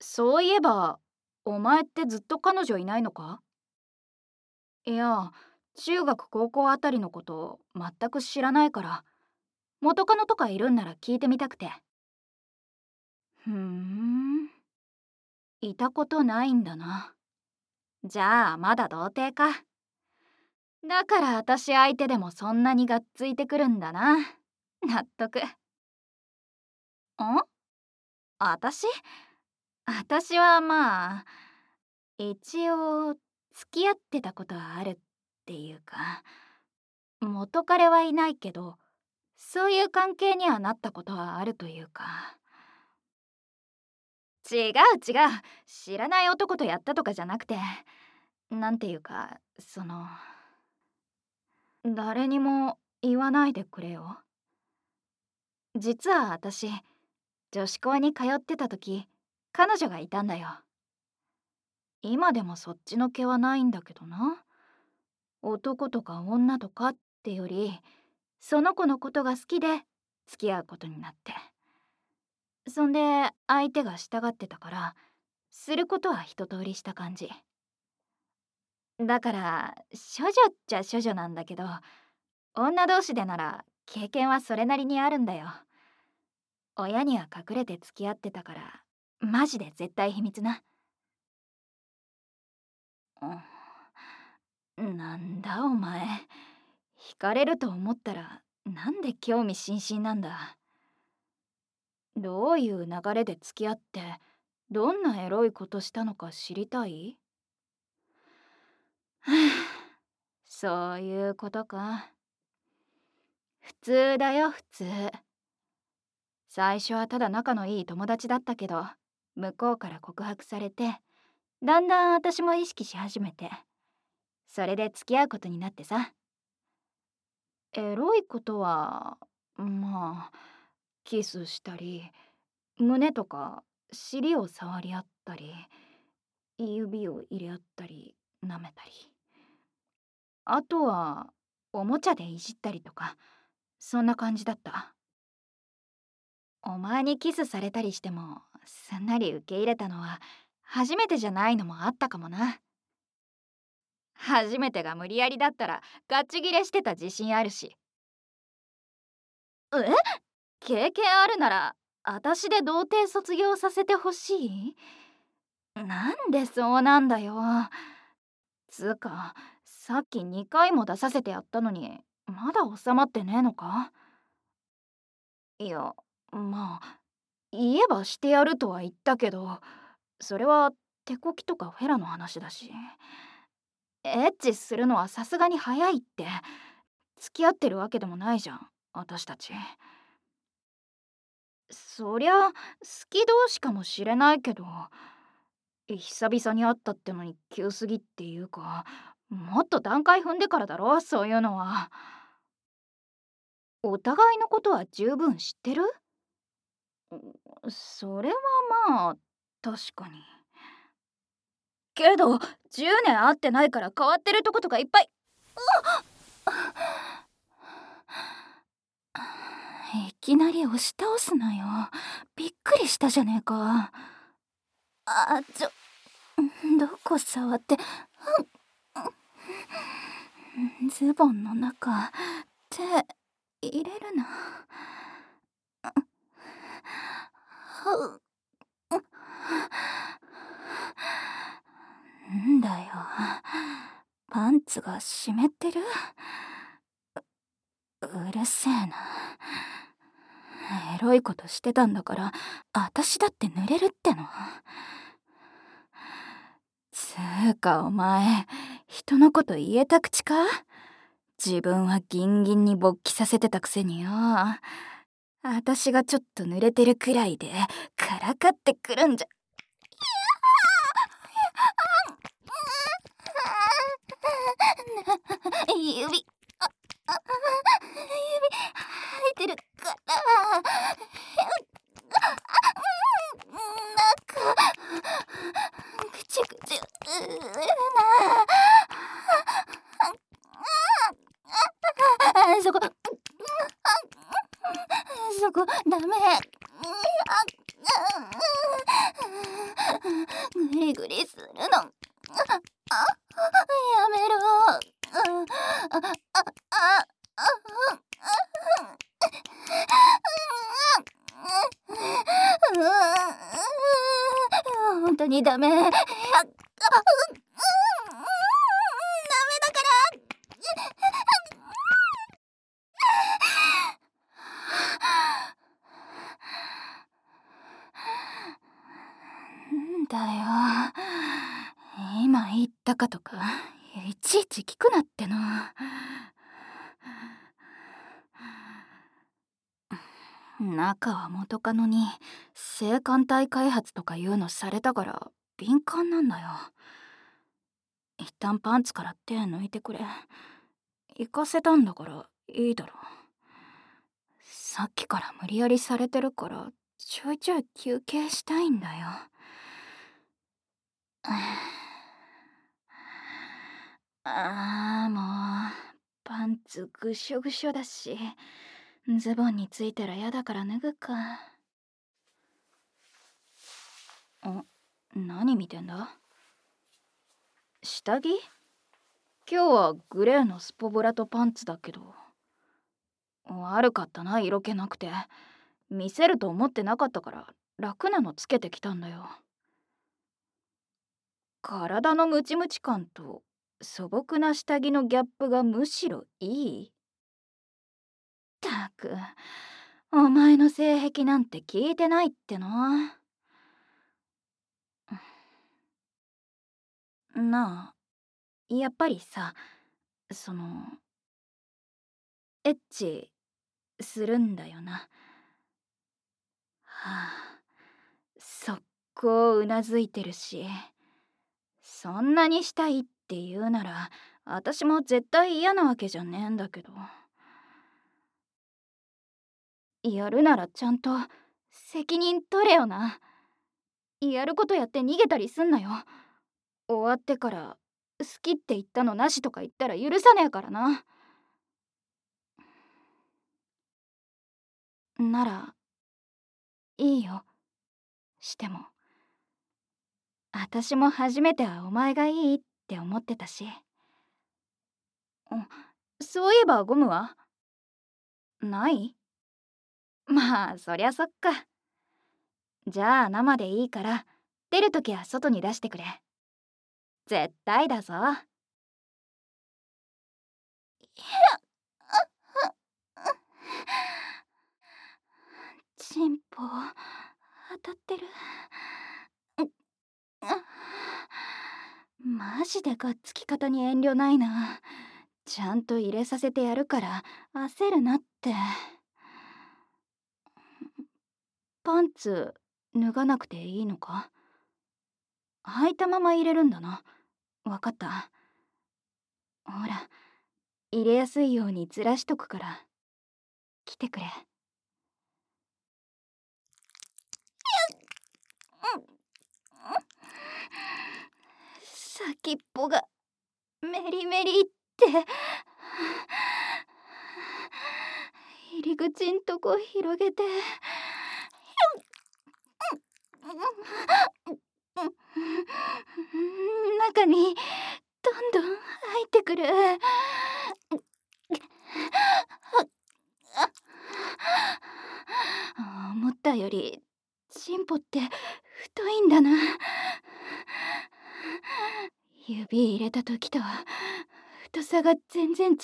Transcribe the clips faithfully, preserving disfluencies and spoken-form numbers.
そういえば、お前ってずっと彼女いないのか？いや、中学高校あたりのこと全く知らないから、元カノとかいるんなら聞いてみたくて。ふーん、いたことないんだな。じゃあまだ童貞か。だから私相手でもそんなにがっついてくるんだな。納得。ん？私私はまあ、一応付き合ってたことはあるっていうか、元彼はいないけど、そういう関係にはなったことはあるというか。違う違う、知らない男とやったとかじゃなくて、なんていうか、その、誰にも言わないでくれよ。実は私、女子校に通ってた時、彼女がいたんだよ。今でもそっちの気はないんだけどな。男とか女とかってより、その子のことが好きで付き合うことになって。そんで相手が従ってたから、することは一通りした感じ。だから処女っちゃ処女なんだけど、女同士でなら経験はそれなりにあるんだよ。親には隠れて付き合ってたから、マジで絶対秘密な。うん、なんだお前、惹かれると思ったらなんで興味津々なんだ。どういう流れで付き合って、どんなエロいことしたのか知りたい？はあ、そういうことか。普通だよ普通。最初はただ仲のいい友達だったけど、向こうから告白されて、だんだん私も意識し始めて、それで付き合うことになってさ。エロいことはまあ、キスしたり、胸とか尻を触り合ったり、指を入れ合ったり舐めたり、あとはおもちゃでいじったりとか、そんな感じだった。お前にキスされたりしてもすんなり受け入れたのは初めてじゃないのもあったかもな。初めてが無理やりだったらガチギレしてた自信あるし。え？経験あるなら私で童貞卒業させてほしい？なんでそうなんだよ。つうか、さっきにかいも出させてやったのにまだ収まってねえのか？いや、まあ言えばしてやるとは言ったけど、それは手こきとかフェラの話だし、エッチするのはさすがに早いって。付き合ってるわけでもないじゃん私たち。そりゃ好き同士かもしれないけど、久々に会ったってのに急すぎっていうか、もっと段階踏んでからだろそういうのは。お互いのことは十分知ってる？それはまあ確かに。けどじゅうねん会ってないから変わってるとことかいっぱい。いきなり押し倒すなよ。びっくりしたじゃねえか。あ、ちょ、どこ触って。ズボンの中手入れるな。んだよ、パンツが湿ってる？うるせえな。エロいことしてたんだから、私だって濡れるっての。つーかお前、人のこと言えた口か？自分はギンギンに勃起させてたくせによ。私がちょっと濡れてるくらいでからかってくるんじゃ。指、あ、あ、指入ってるから。なんかぐちゅぐちゅうるな。そこ、そこダメ。 当にダメ。あ、あ、うん、うん、ダメだから。んだよ、今言ったかとかいちいち聞くなっての。中は元カノに性感帯開発とかいうのされたから敏感なんだよ。一旦パンツから手抜いてくれ。行かせたんだからいいだろ。さっきから無理やりされてるからちょいちょい休憩したいんだよ。ああ、もうパンツぐしょぐしょだし、ズボンについたらやだから脱ぐか。ん、何見てんだ？下着？今日はグレーのスポブラとパンツだけど。悪かったな、色気なくて。見せると思ってなかったから楽なのつけてきたんだよ。体のムチムチ感と素朴な下着のギャップがむしろいい。ったく、お前の性癖なんて聞いてないっての。なあ、やっぱりさ、そのエッチするんだよな。はあ、速攻うなずいてるし、そんなにしたいって言うなら私も絶対嫌なわけじゃねえんだけど。やるならちゃんと責任取れよな。やることやって逃げたりすんなよ。終わってから好きって言ったのなしとか言ったら許さねえからな。ならいいよ、しても。私も初めてはお前がいいって思ってたし。うん、そういえばゴムはない？まあそりゃそっか。じゃあ生でいいから出るときは外に出してくれ。絶対だぞ。チンポ当たってる。マジでがっつき方に遠慮ないな。ちゃんと入れさせてやるから焦るなって。パンツ脱がなくていいのか？履いたまま入れるんだな。わかった。ほら、入れやすいようにずらしとくから来てくれ。先っぽがメリメリって入り口んとこ広げて中にどんどん入ってくる。思ったよりチンポって太いんだな。指入れた時と太さが全然違う。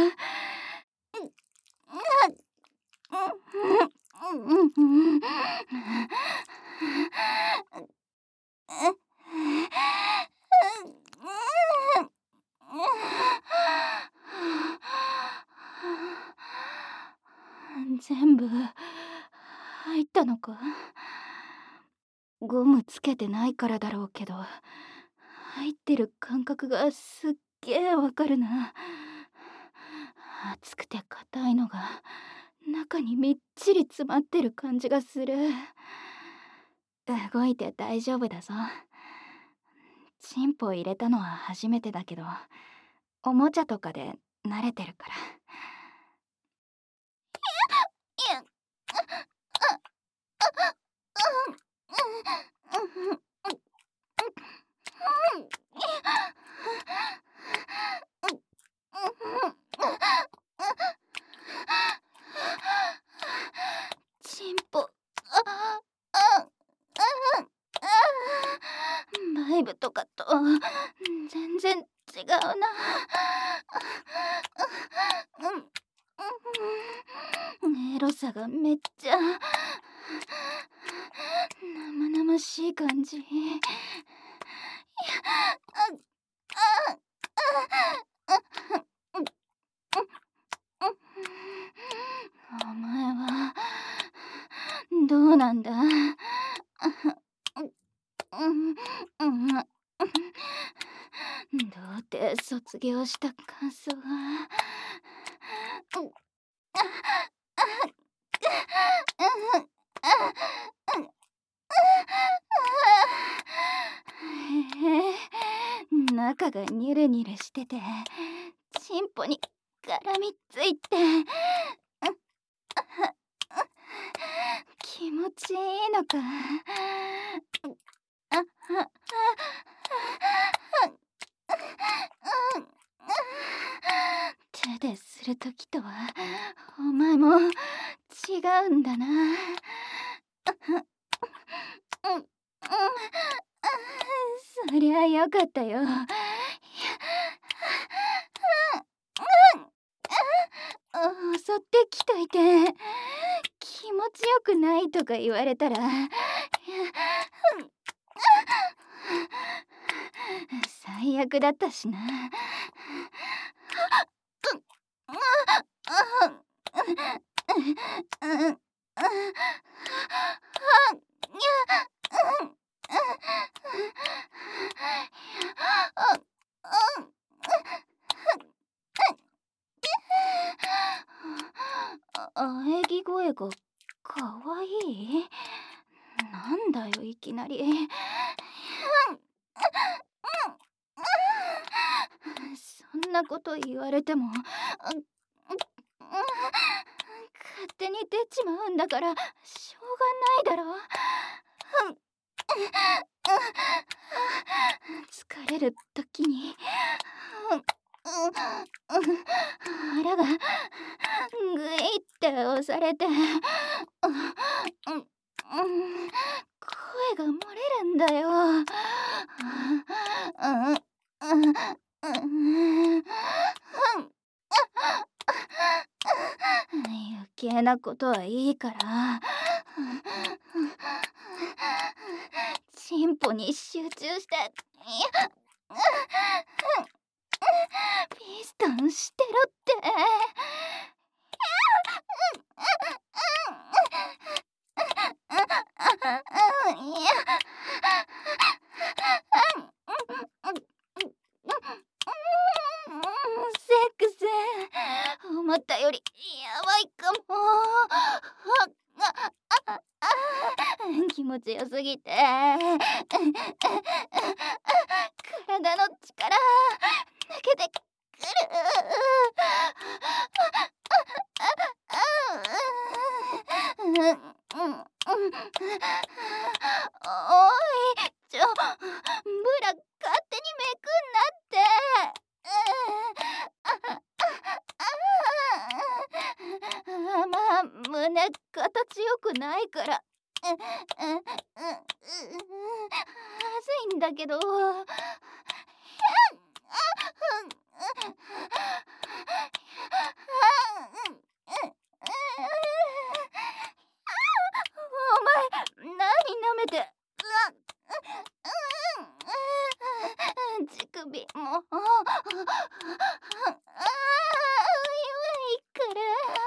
全部入ったのか？ゴムつけてないからだろうけど入ってる感覚がすっげえわかるな。熱くて硬いのが中にみっちり詰まってる感じがする。動いて大丈夫だぞ。チンポ入れたのは初めてだけどおもちゃとかで慣れてるから。チンポ、ああああイブとかと全然違うな。エロさがめっちゃ生々しい感じ。お前はどうなんだ。童貞卒業した感想は。へえ、中がニュルニュルしててチンポに絡みついて気持ちいいのか。手でするときとはお前も違うんだな。そりゃよかったよ。襲ってきといて気持ちよくないとか言われたら最悪だったしな。喘ぎ声がかわいい？なんだよいきなり。そんなこと言われても勝手に出ちまうんだからしょうがないだろ。疲れる時に腹がグイって押されて声が漏れるんだよ。余計なことはいいからチンポに集中してピストンしてろって。セックス思ったよりやばいかも。気持ちよすぎて体の力抜けてくる。おいちょ、ブラ勝手にめくんなって。まあ胸形よくないからまずいんだけど。お前何舐めて。乳首も弱いから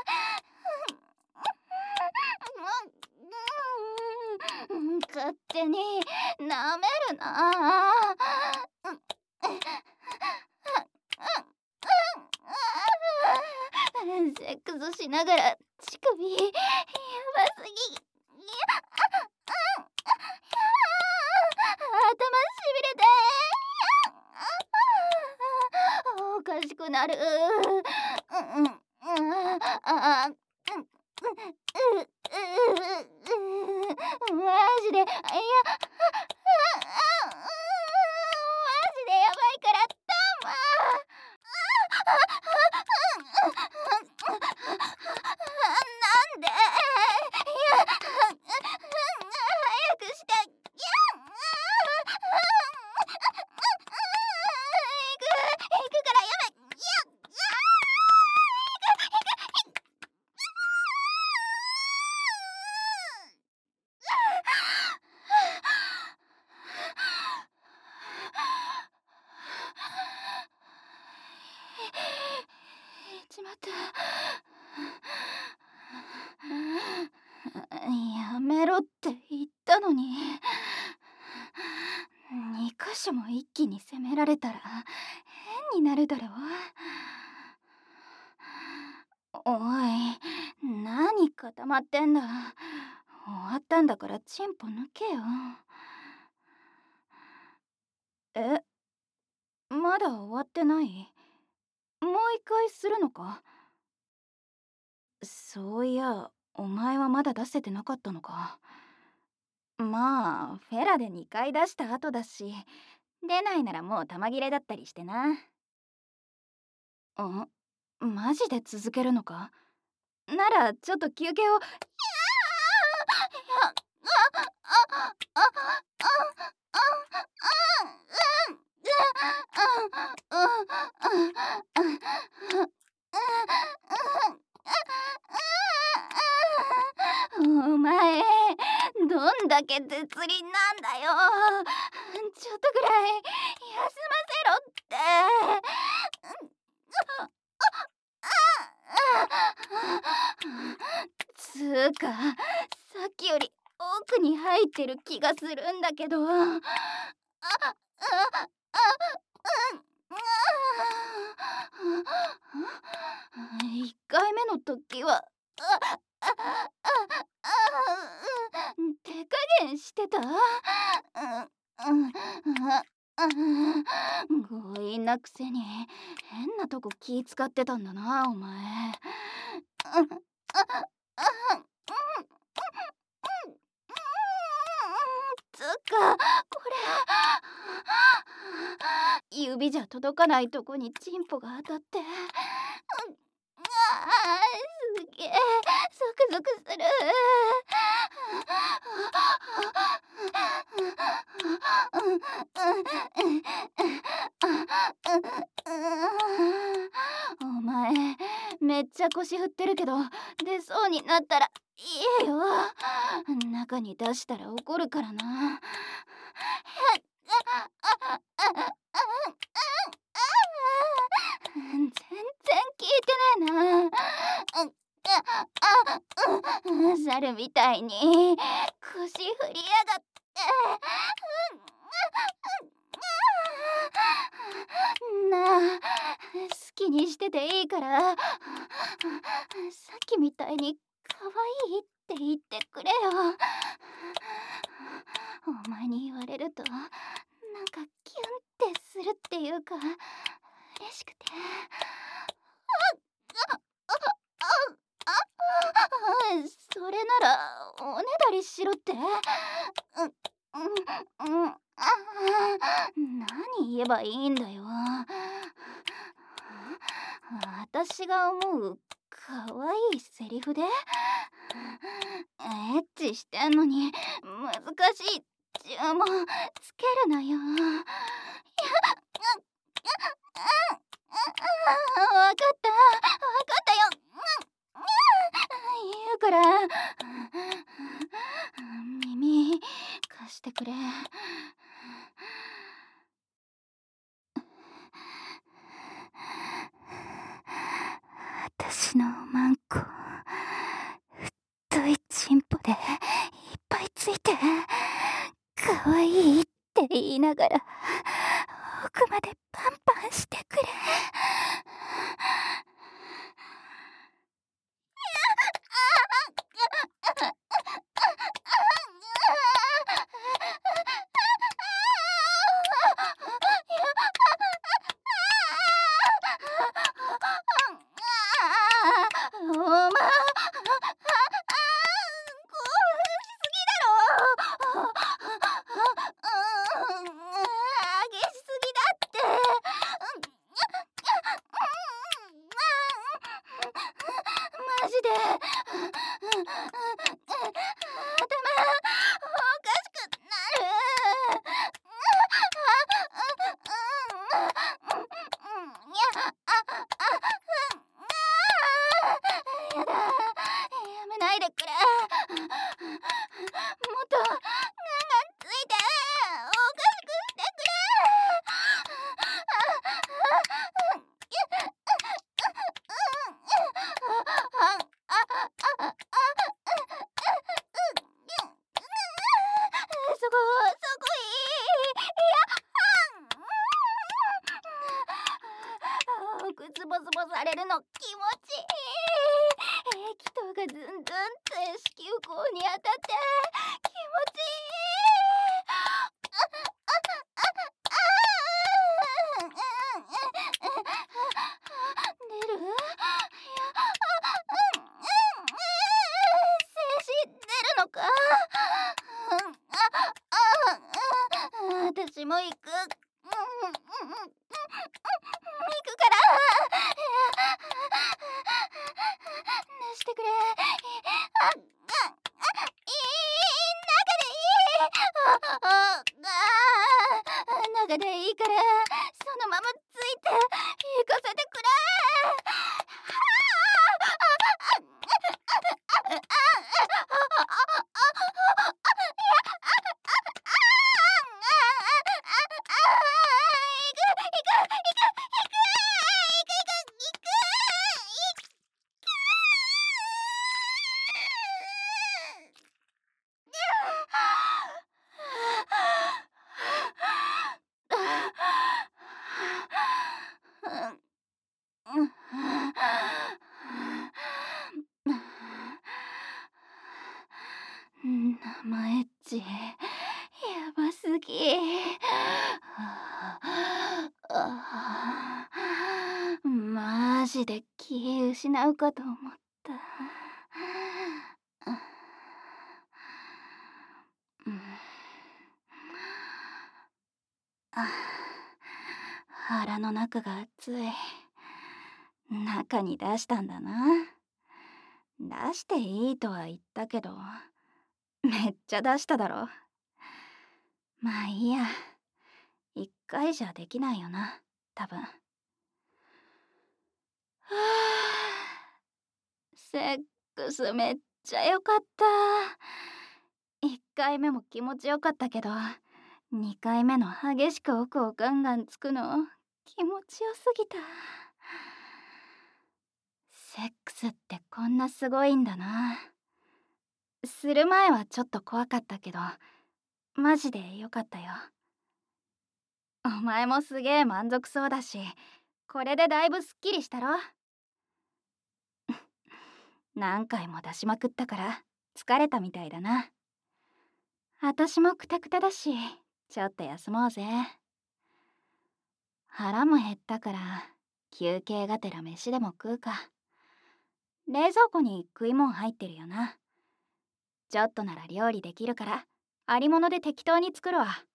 勝手に舐めるな。セックスしながら乳首やばすぎ。頭しびれておかしくなる。マジで、いやマジでやばいからタマ。なんで。いや早くして。 のにに箇所も一気に攻められたら変になるだろう。おい、何固まってんだ。終わったんだからチンポ抜けよ。え、まだ終わってない？もう一回するのか？そういや、お前はまだ出せてなかったのか。まあフェラでにかい出した後だし、出ないならもう玉切れだったりしてな。ん？マジで続けるのか？ならちょっと休憩を。お前どんだけ絶倫なんだよ。ちょっとぐらい休ませろって。つーか、さっきより奥に入ってる気がするんだけど。ああいっかいめの時は手加減してた。強引なくせに変なとこ気使ってたんだなお前。つうかこれ指じゃ届かないとこにチンポが当たって、あすげえゾクゾクする。お前めっちゃ腰振ってるけど出そうになったら言えよ。中に出したら怒るからな。全然聞いてねえな。猿みたいに腰振りやがって。なあ、好きにしてていいからさっきみたいに可愛いって言ってくれよ。お前に言われるとなんかキュンってするっていうか嬉しくて。それならおねだりしろって。う、うん、うん、何言えばいいんだよ。私が思う可愛いセリフでエッチしてんのに難しい注文つけるなよ。わかったわかったよ。言うから耳貸してくれ。私のマンコ太いチンポでいっぱいついて可愛いって言いながら奥までパンパンしてくれ。お前激しすぎだって。 れるの気持ちいい。液糖がずんずんって子宮口に当たって気持ちいい。出る？いや、精子出るのか？私も行く。行くから。してくれ。あ、あ、いい、中でいい。あ、あ、中でいいから、そのままついて行かせてくれ。生エッチやばすぎ。マジで気失うかと思った。腹の中が熱い。中に出したんだな。出していいとは言ったけど、めっちゃ出しただろ。まあいいや。一回じゃできないよな、多分。はあ、セックスめっちゃ良かった。一回目も気持ちよかったけど、二回目の激しく奥をガンガンつくの気持ちよすぎた。セックスってこんなすごいんだな。する前はちょっと怖かったけど、マジでよかったよ。お前もすげえ満足そうだし、これでだいぶすっきりしたろ。何回も出しまくったから疲れたみたいだな。私もクタクタだし、ちょっと休もうぜ。腹も減ったから休憩がてら飯でも食うか。冷蔵庫に食いもん入ってるよな。ちょっとなら料理できるから、ありもので適当に作るわ。